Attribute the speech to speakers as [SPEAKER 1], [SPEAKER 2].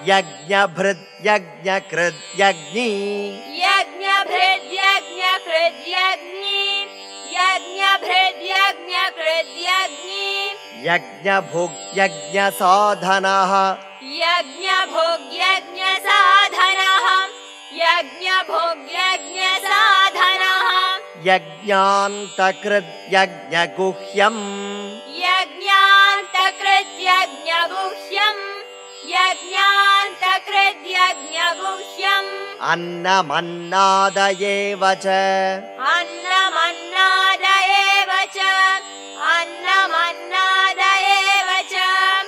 [SPEAKER 1] यज्ञभृद्यज्ञकृद्यज्ञी
[SPEAKER 2] यज्ञभृद्यज्ञकृद्यज्ञी यज्ञभृद्यज्ञकृद्यज्ञी
[SPEAKER 1] यज्ञभुग्यज्ञसाधनः
[SPEAKER 2] यज्ञभुग्यज्ञसाधनः यज्ञभुग्यज्ञसाधनः
[SPEAKER 1] यज्ञान्तकृद्यज्ञगुह्यम्
[SPEAKER 2] यज्ञान्तकृद्यज्ञगुह्यम् यज्ञान्तकृद्यज्ञगुह्यम्
[SPEAKER 1] अन्नमन्नादयेव च
[SPEAKER 2] अन्नमन्नादयेव च अन्नमन्नादयेव